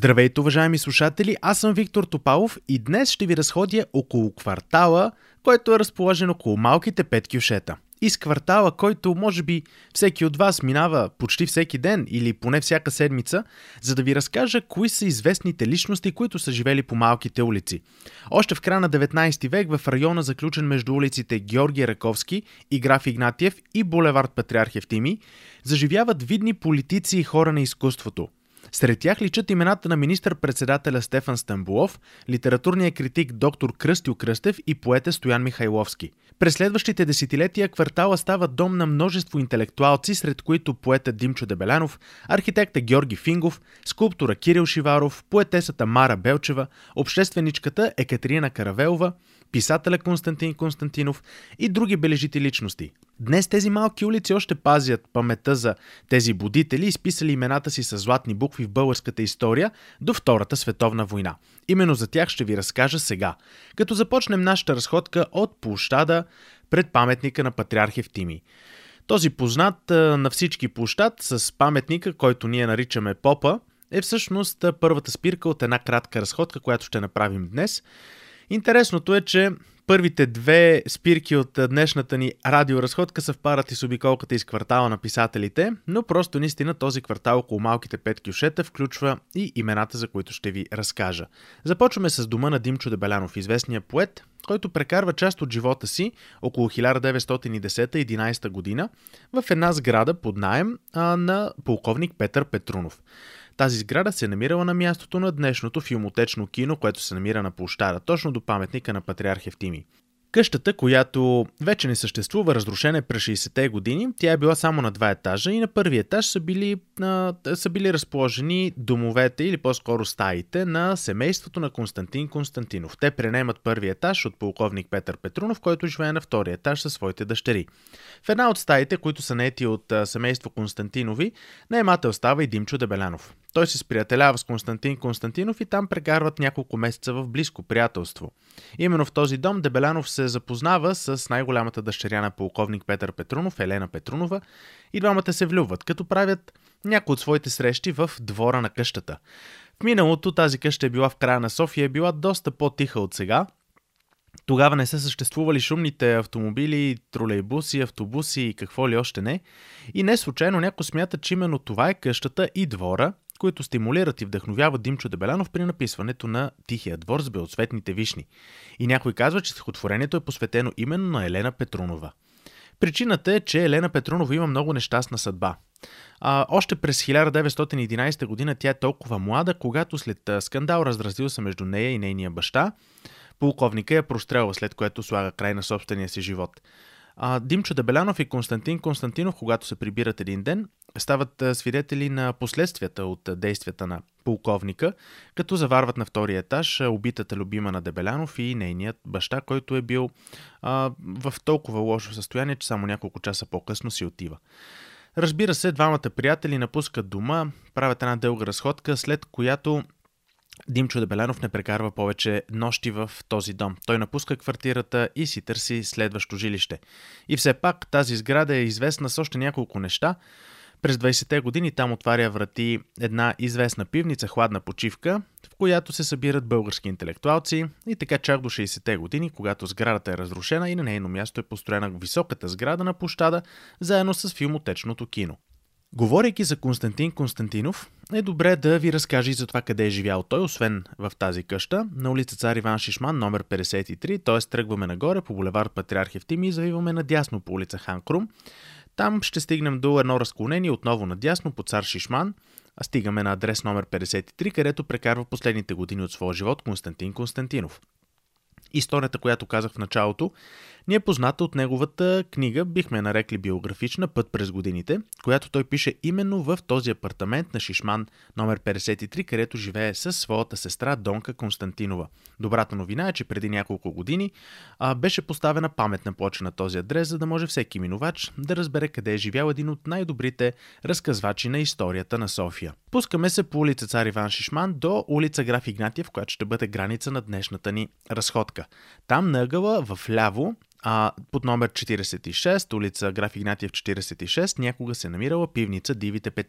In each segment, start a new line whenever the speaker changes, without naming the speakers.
Здравейте, уважаеми слушатели! Аз съм Виктор Топалов и днес ще ви разходя около квартала, който е разположен около малките пет кьошета. Из квартала, който може би всеки от вас минава почти всеки ден или поне всяка седмица, за да ви разкажа кои са известните личности, които са живели по малките улици. Още в края на 19 век в района, заключен между улиците Георги Раковски и Граф Игнатиев и булевард Патриарх Евтимий, заживяват видни политици и хора на изкуството. Сред тях личат имената на министър-председателя Стефан Стамболов, литературния критик доктор Кръстю Кръстев и поета Стоян Михайловски. През следващите десетилетия квартала става дом на множество интелектуалци, сред които поетът Димчо Дебелянов, архитекта Георги Фингов, скулптора Кирил Шиваров, поетесата Мара Белчева, общественичката Екатерина Каравелова, писателя Константин Константинов и други бележити личности. Днес тези малки улици още пазят паметта за тези будители, изписали имената си с златни букви в българската история до Втората световна война. Именно за тях ще ви разкажа сега, като започнем нашата разходка от площада пред паметника на Патриарх Евтимий. Този познат на всички площад с паметника, който ние наричаме Попа, е всъщност първата спирка от една кратка разходка, която ще направим днес. Интересното е, че първите две спирки от днешната ни радиоразходка съвпадат и с обиколката из квартала на писателите, но просто наистина този квартал около малките пет кьошета включва и имената, за които ще ви разкажа. Започваме с дома на Димчо Дебелянов, известния поет, който прекарва част от живота си около 1910-11 година в една сграда под наем на полковник Петър Петрунов. Тази сграда се намирала на мястото на днешното филмотечно кино, което се намира на площада, точно до паметника на Патриарх Евтимий. Къщата, която вече не съществува, разрушена през 60-те години, тя е била само на 2 етажа и на първи етаж са били разположени домовете или по-скоро стаите на семейството на Константин Константинов. Те пренемат първи етаж от полковник Петър Петрунов, който живее на втория етаж със своите дъщери. В една от стаите, които са наети от семейство Константинови, наемател става и Димчо Дебелянов. Той се сприятелява с Константин Константинов и там прекарват няколко месеца в близко приятелство. Именно в този дом Дебелянов се запознава с най-голямата дъщеря на полковник Петър Петрунов, Елена Петрунова, и двамата се влюбват, като правят някои от своите срещи в двора на къщата. В миналото тази къща е била в края на София, е била доста по-тиха от сега. Тогава не са съществували шумните автомобили, тролейбуси, автобуси и какво ли още не. И не случайно някой смята, че именно това е къщата и двора, които стимулират и вдъхновяват Димчо Дебелянов при написването на Тихия двор с белоцветните вишни. И някой казва, че стихотворението е посветено именно на Елена Петрунова. Причината е, че Елена Петрунова има много нещастна съдба. Още през 1911 година тя е толкова млада, когато след скандал, разразил се между нея и нейния баща, полковника я прострелва, след което слага край на собствения си живот. Димчо Дебелянов и Константин Константинов, когато се прибират един ден, стават свидетели на последствията от действията на полковника, като заварват на втория етаж убитата любима на Дебелянов и нейният баща, който е бил в толкова лошо състояние, че само няколко часа по-късно си отива. Разбира се, двамата приятели напускат дома, правят една дълга разходка, след която Димчо Дебелянов не прекарва повече нощи в този дом. Той напуска квартирата и си търси следващо жилище. И все пак тази сграда е известна с още няколко неща. През 20-те години там отваря врати една известна пивница "Хладна почивка", в която се събират български интелектуалци, и така чак до 60-те години, когато сградата е разрушена и на нейно място е построена високата сграда на площада, заедно с филмотечното кино. Говорейки за Константин Константинов, е добре да ви разкажа и за това къде е живял той, освен в тази къща, на улица Цар Иван Шишман, номер 53, т.е. тръгваме нагоре по булевард Патриарх Евтимий и завиваме надясно по улица Хан Крум. Там ще стигнем до едно разклонение, отново надясно по Цар Шишман, а стигаме на адрес номер 53, където прекарва последните години от своя живот Константин Константинов. Историята, която казах в началото, ни е позната от неговата книга, бихме я нарекли биографична, "Път през годините", която той пише именно в този апартамент на Шишман номер 53, където живее със своята сестра Донка Константинова. Добрата новина е, че преди няколко години беше поставена паметна плоча на този адрес, за да може всеки минувач да разбере къде е живял един от най-добрите разказвачи на историята на София. Пускаме се по улица Цар Иван Шишман до улица Граф Игнатиев, която ще бъде граница на днешната ни разходка. Там на ъгъла в ляво, под номер 46, улица Граф Игнатиев 46, някога се намирала пивница "Дивите петли".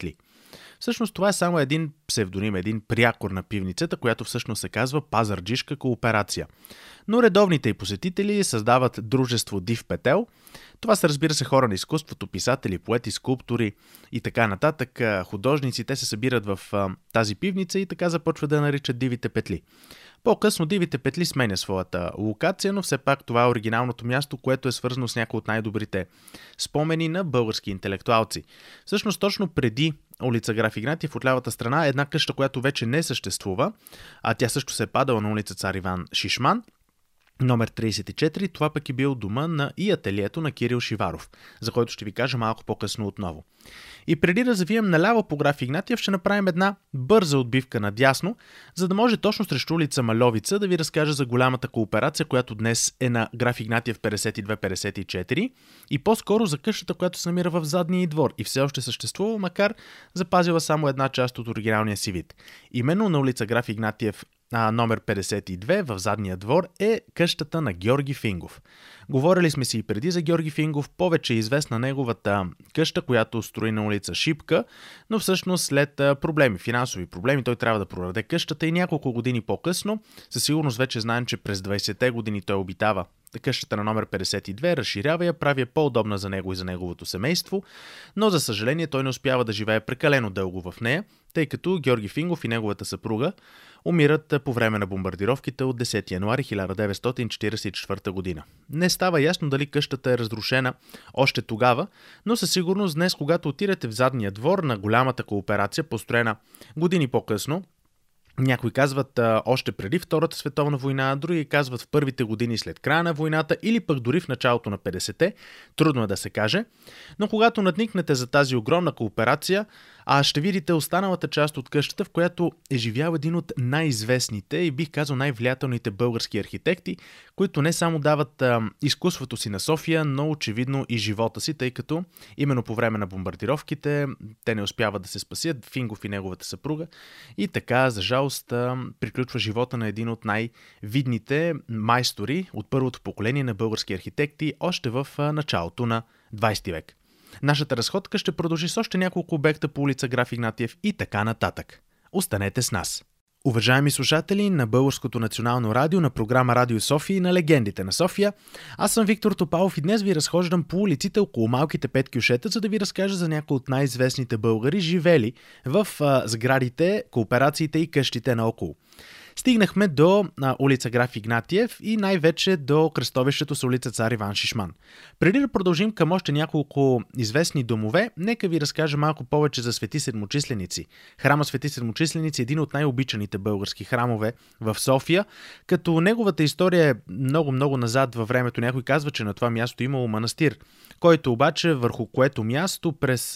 Всъщност това е само един псевдоним, един прякор на пивницата, която всъщност се казва Пазарджишка кооперация. Но редовните й посетители създават дружество Див Петел. Това са, разбира се, хора на изкуството, писатели, поети, скулптори и така нататък, художници. Те се събират в тази пивница и така започват да наричат Дивите петли. По-късно Дивите петли сменя своята локация, но все пак това е оригиналното място, което е свързано с някои от най-добрите спомени на български интелектуалци. Всъщност точно преди улица Граф Игнатиев от лявата страна е една къща, която вече не съществува, а тя също се е падала на улица Цар Иван Шишман, номер 34, това пък е бил дома и ателието на Кирил Шиваров, за който ще ви кажа малко по-късно отново. И преди да завием наляво по Граф Игнатиев, ще направим една бърза отбивка надясно, за да може точно срещу улица Маловица да ви разкажа за голямата кооперация, която днес е на Граф Игнатиев 52-54 и по-скоро за къщата, която се намира в задния двор и все още съществува, макар запазила само една част от оригиналния си вид. Именно на улица Граф Игнатиев номер 52 в задния двор е къщата на Георги Фингов. Говорили сме си и преди за Георги Фингов, повече е известна неговата къща, която строи на улица Шипка, но всъщност след финансови проблеми, той трябва да продаде къщата и няколко години по-късно, със сигурност вече знаем, че през 20-те години той обитава къщата на номер 52, разширява я, прави я по-удобна за него и за неговото семейство, но за съжаление той не успява да живее прекалено дълго в нея, тъй като Георги Фингов и неговата съпруга умират по време на бомбардировките от 10 януари 1944 година. Не става ясно дали къщата е разрушена още тогава, но със сигурност днес, когато отидете в задния двор на голямата кооперация, построена години по-късно, някои казват още преди Втората световна война, други казват в първите години след края на войната или пък дори в началото на 50-те, трудно е да се каже, но когато надникнете за тази огромна кооперация, ще видите останалата част от къщата, в която е живял един от най-известните и бих казал най-влиятелните български архитекти, които не само дават изкуството си на София, но очевидно и живота си, тъй като именно по време на бомбардировките те не успяват да се спасят, Фингов и неговата съпруга, и така, за жалост, приключва живота на един от най-видните майстори от първото поколение на български архитекти още в началото на 20 век. Нашата разходка ще продължи с още няколко обекта по улица Граф Игнатиев и така нататък. Останете с нас! Уважаеми слушатели на Българското национално радио, на програма Радио София и на Легендите на София, аз съм Виктор Топалов и днес ви разхождам по улиците около малките пет кьошета, за да ви разкажа за някои от най-известните българи, живели в сградите, кооперациите и къщите наоколо. Стигнахме до улица Граф Игнатиев и най-вече до кръстовището с улица Цар Иван Шишман. Преди да продължим към още няколко известни домове, нека ви разкажа малко повече за Свети Седмочисленици. Храма Свети Седмочисленици е един от най-обичаните български храмове в София, като неговата история е много назад във времето. Някой казва, че на това място имало манастир, който обаче върху което място през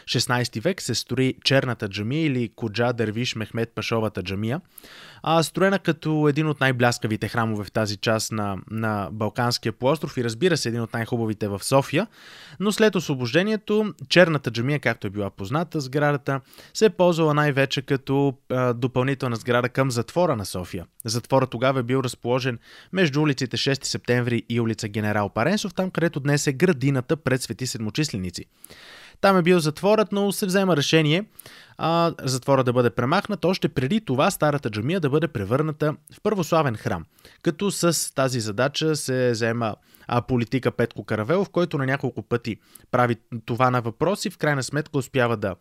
16 век се строи Черната джамия или Коджа Дервиш Мехмед Пашовата джамия, строена като един от най-бляскавите храмове в тази част на Балканския полуостров и разбира се един от най-хубавите в София, но след освобождението Черната джамия, както е била позната сградата, се е ползвала най-вече като допълнителна сграда към затвора на София. Затворът тогава е бил разположен между улиците 6 септември и улица Генерал Паренсов, там където днес е градината пред Свети Седмочисленици. Там е бил затворът, но се взема решение затвора да бъде премахнат, още преди това старата джамия да бъде превърната в православен храм. Като с тази задача се взема политика Петко Каравелов, който на няколко пъти прави това на въпрос и в крайна сметка успява да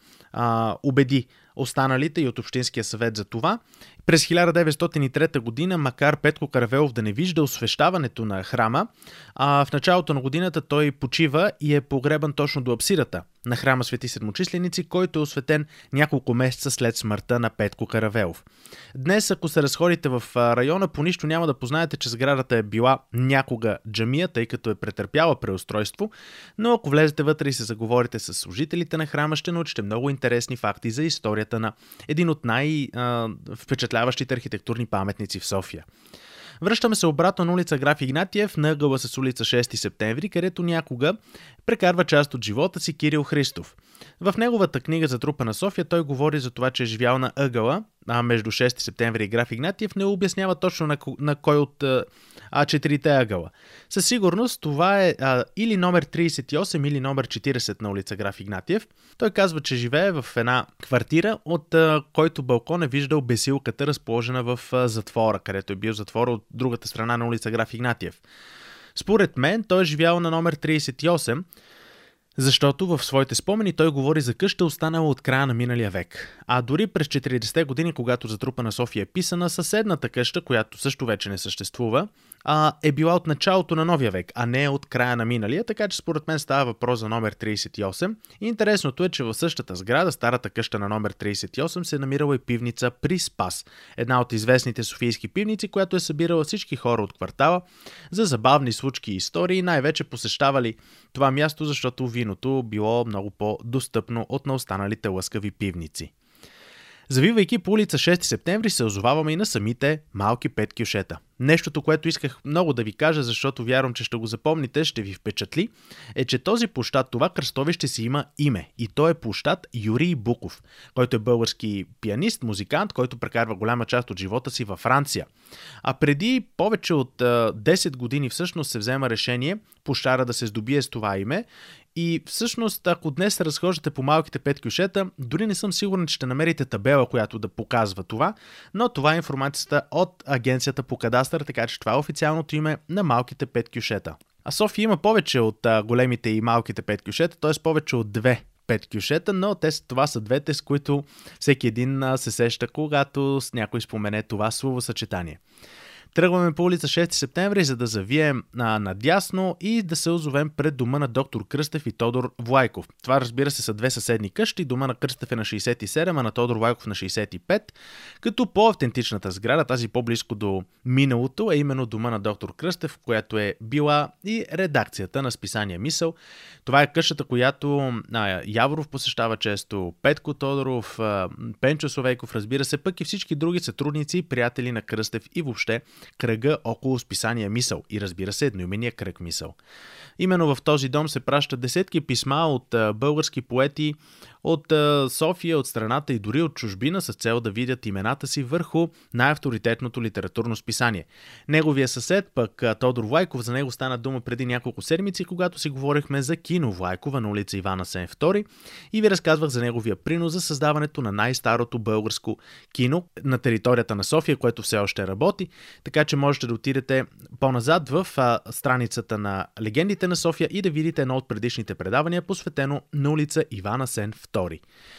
убеди останалите и от Общинския съвет за това. През 1903 година, макар Петко Каравелов да не вижда освещаването на храма, в началото на годината той почива и е погребан точно до апсидата на храма Свети Седмочисленици, който е осветен няколко месеца след смъртта на Петко Каравелов. Днес, ако се разходите в района, по нищо няма да познаете, че сградата е била някога джамия, тъй като е претърпяла преустройство, но ако влезете вътре и се заговорите с служителите на храма, ще научите много интересни факти за историята на един от най-впечатляващите архитектурни паметници в София. Връщаме се обратно на улица Граф Игнатиев, на ъгъла с улица 6 септември, където някога прекарва част от живота си Кирил Христов. В неговата книга за трупа на София той говори за това, че е живял на ъгъла между 6 септември и Граф Игнатиев. Не обяснява точно на кой от четирите ъгъла. Със сигурност това е или номер 38 или номер 40 на улица Граф Игнатиев. Той казва, че живее в една квартира, от който балкон е виждал бесилката, разположена в затвора, където е бил затвора от другата страна на улица Граф Игнатиев. Според мен той е живял на номер 38, защото в своите спомени той говори за къща, останала от края на миналия век. А дори през 40-те години, когато за трупа на София е писана, съседната къща, която също вече не съществува, е била от началото на новия век, а не от края на миналия, така че според мен става въпрос за номер 38. И интересното е, че в същата сграда, старата къща на номер 38, се е намирала и пивница при Спас, една от известните софийски пивници, която е събирала всички хора от квартала за забавни случки и истории, най-вече посещавали това място, защото виното било много по-достъпно от на останалите лъскави пивници. Завивайки по улица 6 септември се озоваваме и на самите малки пет кюшета. Нещото, което исках много да ви кажа, защото вярвам, че ще го запомните, ще ви впечатли, е, че този площад, това кръстовище си има име. И то е площад Юрий Буков, който е български пианист, музикант, който прекарва голяма част от живота си във Франция. А преди повече от 10 години всъщност се взема решение площада да се здобие с това име. И всъщност, ако днес се разхождате по малките пет кюшета, дори не съм сигурен, че ще намерите табела, която да показва това, но това е информацията от агенцията по кадастър, така че това е официалното име на малките пет кюшета. А София има повече от големите и малките пет кюшета, т.е. повече от две пет кюшета, но това са двете, с които всеки един се сеща, когато с някой спомене това словосъчетание. Тръгваме по улица 6 септември, за да завием надясно и да се озовем пред дома на доктор Кръстев и Тодор Влайков. Това, разбира се, са две съседни къщи. Дома на Кръстев е на 67, а на Тодор Влайков на 65, като по-автентичната сграда, тази по-близко до миналото, е именно дома на доктор Кръстев, която е била и редакцията на списание Мисъл. Това е къщата, която Яворов посещава често, Петко Тодоров, Пенчо Совейков, разбира се, пък и всички други сътрудници и приятели на Кръстев и въобще кръга около списание Мисъл и, разбира се, едноимения кръг Мисъл. Именно в този дом се пращат десетки писма от български поети от София, от страната и дори от чужбина с цел да видят имената си върху най-авторитетното литературно списание. Неговия съсед, пък Тодор Влайков, за него стана дума преди няколко седмици, когато си говорихме за кино Влайкова на улица Иван Асен II и ви разказвах за неговия принос за създаването на най-старото българско кино на територията на София, което все още работи, така че можете да отидете по-назад в страницата на Легендите на София и да видите едно от предишните предавания, посветено на улица Иван Асен II.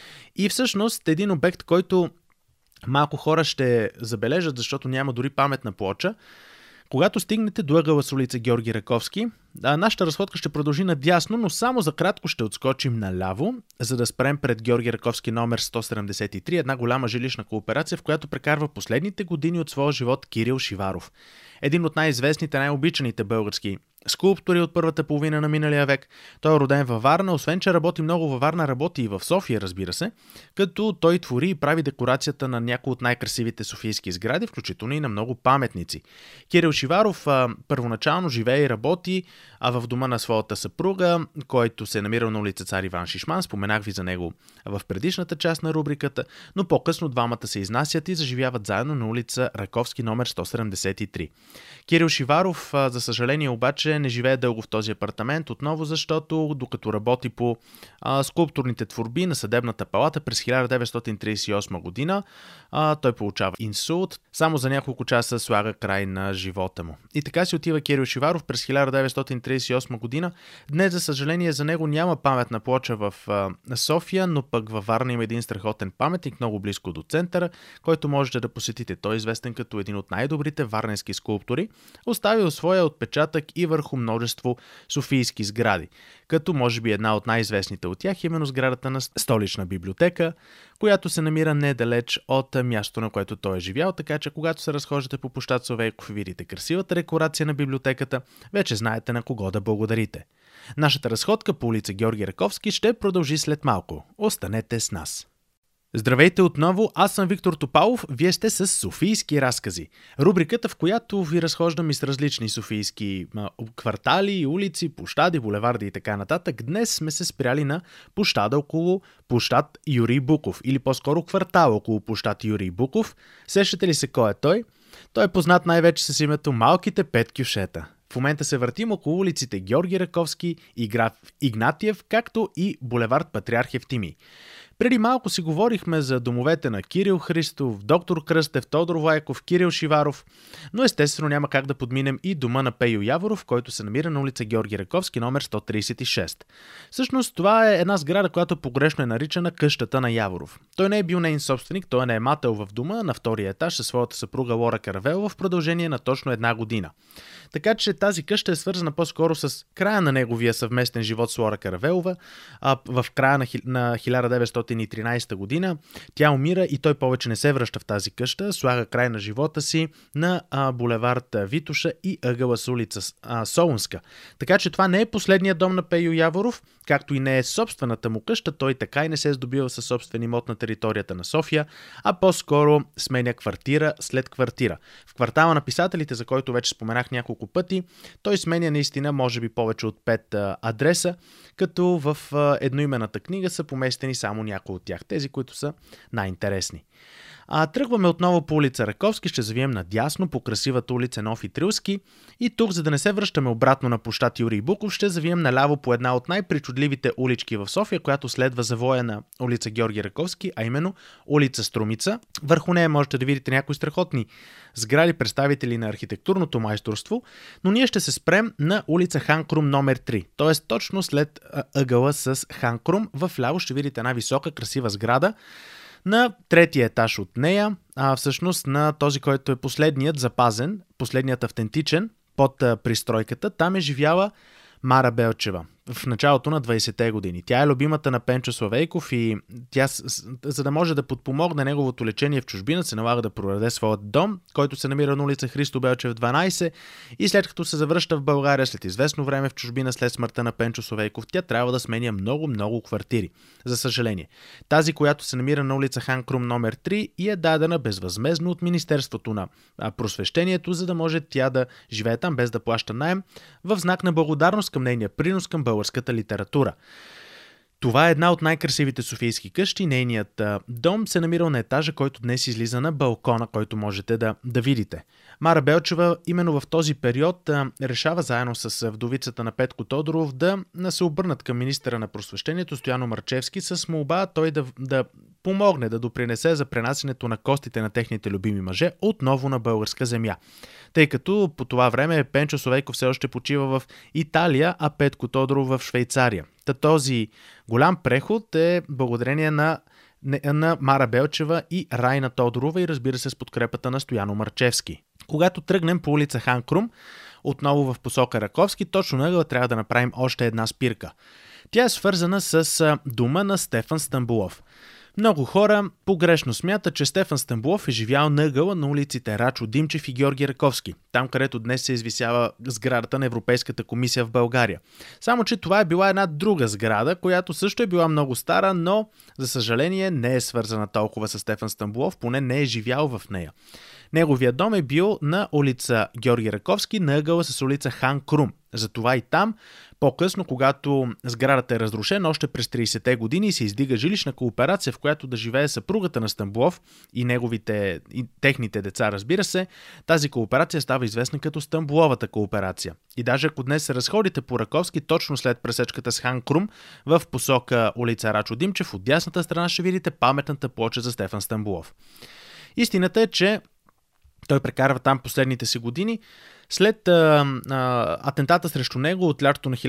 И всъщност един обект, който малко хора ще забележат, защото няма дори паметна плоча. Когато стигнете до ъгъла с улица Георги Раковски, нашата разходка ще продължи надясно, но само за кратко ще отскочим наляво, за да спрем пред Георги Раковски номер 173, една голяма жилищна кооперация, в която прекарва последните години от своя живот Кирил Шиваров. Един от най-известните, най-обичаните български скулптори от първата половина на миналия век. Той е роден във Варна, освен че работи много във Варна, работи и в София, разбира се, като той твори и прави декорацията на някои от най-красивите софийски сгради, включително и на много паметници. Кирил Шиваров първоначално живее и работи в дома на своята съпруга, който се е намирал на улица Цар Иван Шишман. Споменах ви за него в предишната част на рубриката, но по-късно двамата се изнасят и заживяват заедно на улица Раковски номер 173. Кирил Шиваров, за съжаление обаче, не живее дълго в този апартамент, отново защото докато работи по скулптурните творби на Съдебната палата през 1938 година, той получава инсулт, само за няколко часа слага край на живота му. И така си отива Кирил Шиваров през 1938 година. Днес, за съжаление, за него няма паметна плоча в София, но пък във Варна има един страхотен паметник, много близко до центъра, който можете да посетите. Той е известен като един от най-добрите варненски скулптори, оставил своя отпечатък и върху множество софийски сгради, като може би една от най-известните от тях е именно сградата на Столична библиотека, която се намира недалеч от мястото, на което той е живял, така че когато се разхождате по площад Совейков и видите красивата декорация на библиотеката, вече знаете на кого да благодарите. Нашата разходка по улица Георги Раковски ще продължи след малко. Останете с нас! Здравейте отново, аз съм Виктор Топалов, вие сте с Софийски разкази. Рубриката, в която ви разхождам из различни софийски квартали, улици, площади, булеварди и така нататък. Днес сме се спряли на площада около площад Юрий Буков, или по-скоро квартал около площад Юрий Буков. Сещате ли се кой е той? Той е познат най-вече с името Малките пет кьошета. В момента се въртим около улиците Георги Раковски и граф Игнатиев, както и булевард Патриарх Евтимий. Преди малко си говорихме за домовете на Кирил Христов, доктор Кръстев, Тодор Влайков, Кирил Шиваров, но естествено няма как да подминем и дома на Пейо Яворов, който се намира на улица Георги Раковски, номер 136. Всъщност това е една сграда, която погрешно е наричана къщата на Яворов. Той не е бил нейн собственик, той е наемател в дома на втория етаж със своята съпруга Лора Каравелова в продължение на точно една година. Така че тази къща е свързана по-скоро с края на неговия съвместен живот с Лора Каравелова. В края на 1913 година тя умира и той повече не се връща в тази къща, слага край на живота си на булевард Витоша и ъгъла с улица Солунска. Така че това не е последният дом на Пейо Яворов, както и не е собствената му къща, той така и не се е здобил със собствен имот на територията на София, а по-скоро сменя квартира след квартира. В квартала на писателите, за който вече споменах няколко пъти, той сменя наистина може би повече от 5 адреса, като в едноименната книга са поместени само някои от тях, тези, които са най-интересни. Тръгваме отново по улица Раковски, ще завием надясно по красивата улица Нофи Трилски и тук, за да не се връщаме обратно на площад Юрий Буков, ще завием наляво по една от най-причудливите улички в София, която следва завоя на улица Георги Раковски, а именно улица Струмица. Върху нея можете да видите някои страхотни сгради, представители на архитектурното майсторство, но ние ще се спрем на улица Хан Крум номер 3, т.е. точно след ъгъла с Хан Крум. В ляво ще видите една висока, красива сграда. На третия етаж от нея, всъщност на този, който е последният запазен, последният автентичен под пристройката, там е живяла Мара Белчева в началото на 20-те години. Тя е любимата на Пенчо Славейков и тя, за да може да подпомогне неговото лечение в чужбина, се налага да продаде своят дом, който се намира на улица Христо Белчев 12, и след като се завръща в България след известно време в чужбина след смъртта на Пенчо Славейков, тя трябва да сменя много квартири. За съжаление. Тази, която се намира на улица Хан Крум номер 3, и е дадена безвъзмездно от Министерството на просвещението, за да може тя да живее там без да плаща наем, в знак на благодарност към нейния принос към българската литература. Това е една от най-красивите софийски къщи. Нейният дом се намира на етажа, който днес излиза на балкона, който можете да видите. Мара Белчева именно в този период решава заедно с вдовицата на Петко Тодоров да се обърнат към министъра на просвещението Стояно Марчевски с молба той да помогне да допринесе за пренасенето на костите на техните любими мъже отново на българска земя. Тъй като по това време Пенчо Славейков все още почива в Италия, а Петко Тодоров в Швейцария. Този голям преход е благодарение на Мара Белчева и Райна Тодорова и разбира се с подкрепата на Стояно Марчевски. Когато тръгнем по улица Хан Крум, отново в посока Раковски, точно на ъгъла трябва да направим още една спирка. Тя е свързана с дома на Стефан Стамболов. Много хора погрешно смятат, че Стефан Стамболов е живял на ъгъла на улиците Рачо Димчев и Георги Раковски, там където днес се извисява сградата на Европейската комисия в България. Само че това е била една друга сграда, която също е била много стара, но за съжаление не е свързана толкова с Стефан Стамболов, поне не е живял в нея. Неговият дом е бил на улица Георги Раковски, на ъгъла с улица Хан Крум. Затова и там, по-късно, когато сградата е разрушена, още през 30-те години се издига жилищна кооперация, в която да живее съпругата на Стамболов и техните деца, разбира се. Тази кооперация става известна като Стамболовата кооперация. И даже ако днес се разходите по Раковски, точно след пресечката с Хан Крум, в посока улица Рачо Димчев, от дясната страна ще видите паметната плоча за Стефан Стамболов. Истината е, че той прекарва там последните си години. След атентата срещу него от лятото на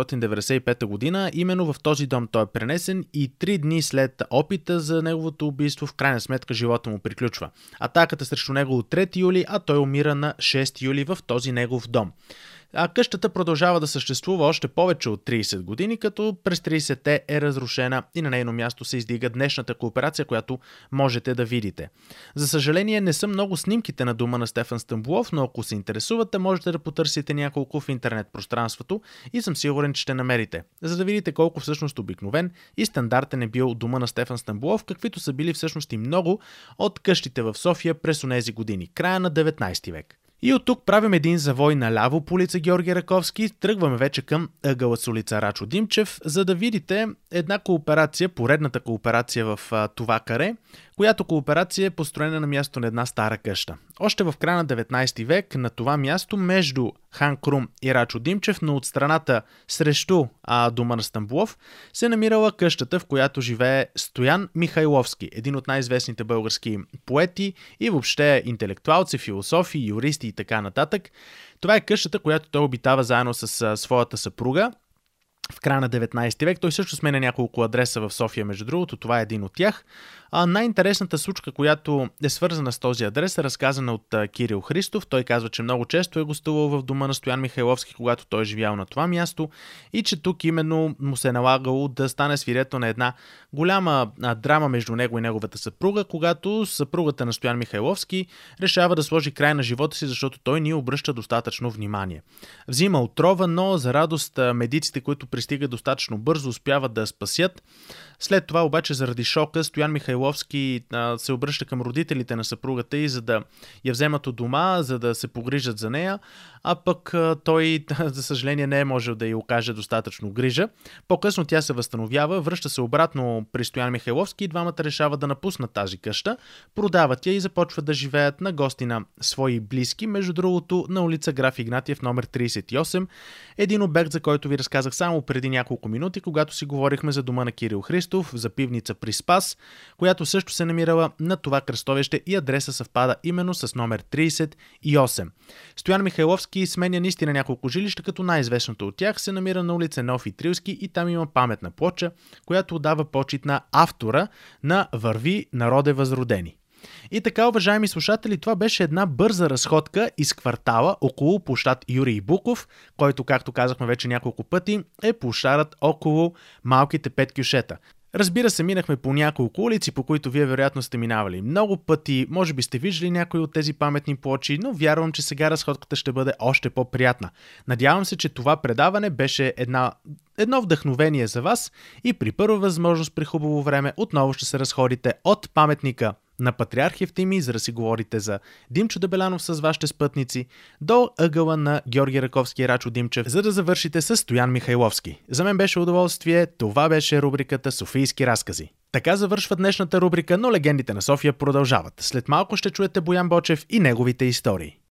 1895 година, именно в този дом той е пренесен и 3 дни след опита за неговото убийство, в крайна сметка живота му приключва. Атаката срещу него от 3 юли, а той умира на 6 юли в този негов дом. А къщата продължава да съществува още повече от 30 години, като през 30-те е разрушена и на нейно място се издига днешната кооперация, която можете да видите. За съжаление, не са много снимките на дома на Стефан Стамболов, но ако се интересувате, можете да потърсите няколко в интернет пространството и съм сигурен, че ще намерите, за да видите колко всъщност обикновен и стандартен е бил дома на Стефан Стамболов, каквито са били всъщност и много от къщите в София през онези години, края на 19 век. И от тук правим един завой наляво по улица Георги Раковски, тръгваме вече към ъгъла с улица Рачо Димчев, за да видите една кооперация, поредната кооперация в това каре, която кооперация е построена на място на една стара къща. Още в края на 19 век на това място между Хан Крум и Рачо Димчев, но от страната срещу дома на Стамболов, се намирала къщата, в която живее Стоян Михайловски, един от най-известните български поети и въобще интелектуалци, философи, юристи и така нататък. Това е къщата, която той обитава заедно с своята съпруга. В края на 19 век той също сменя няколко адреса в София, между другото, това е един от тях. Най-интересната случка, която е свързана с този адрес, е разказана от Кирил Христов. Той казва, че много често е гостувал в дома на Стоян Михайловски, когато той е живял на това място и че тук именно му се е налагало да стане свидетел на една голяма драма между него и неговата съпруга, когато съпругата на Стоян Михайловски решава да сложи край на живота си, защото той не обръща достатъчно внимание. Взима отрова, но за радост медиците, които пристигат достатъчно бързо, успяват да я спасят. След това обаче заради шока Стоян Михайловски се обръща към родителите на съпругата и за да я вземат от дома, за да се погрижат за нея, а пък той, за съжаление, не е можел да й окаже достатъчно грижа. По-късно тя се възстановява, връща се обратно при Стоян Михайловски и двамата решават да напуснат тази къща, продават я и започват да живеят на гости на свои близки, между другото на улица Граф Игнатиев номер 38, един обект, за който ви разказах само преди няколко минути, когато си говорихме за дома на Кирил Христов, за пивница при Спас, която също се намирала на това кръстовище и адреса съвпада именно с номер 38. Стоян Михайловски сменя наистина няколко жилища, като най-известното от тях се намира на улица Неофи Трилски и там има паметна плоча, която отдава почит на автора на "Върви, народе възродени". И така, уважаеми слушатели, това беше една бърза разходка из квартала около площад Юрий Буков, който, както казахме вече няколко пъти, е площадът около малките пет кюшета. Разбира се, минахме по няколко улици, по които вие вероятно сте минавали много пъти, може би сте виждали някои от тези паметни плочи, но вярвам, че сега разходката ще бъде още по-приятна. Надявам се, че това предаване беше едно вдъхновение за вас и при първа възможност при хубаво време отново ще се разходите от паметника на Патриарх Евтимий, за да си говорите за Димчо Дебелянов с вашите спътници, до ъгъла на Георги Раковски и Рачо Димчев, за да завършите с Стоян Михайловски. За мен беше удоволствие, това беше рубриката Софийски разкази. Така завършва днешната рубрика, но легендите на София продължават. След малко ще чуете Боян Бочев и неговите истории.